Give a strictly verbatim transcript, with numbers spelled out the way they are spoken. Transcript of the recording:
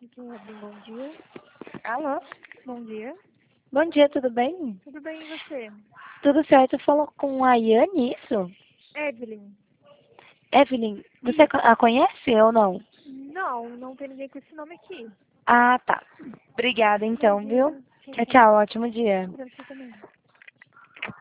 Evelyn, bom dia. Alô? Bom dia. Bom dia, tudo bem? Tudo bem, e você? Tudo certo, falou com a Yane, isso? Evelyn? Evelyn, você a conhece ou não? Não, não tem ninguém com esse nome aqui. Ah, tá. Obrigada então, viu? Imagina. Tchau, Tchau, tchau. tchau, ótimo dia. Pra você também.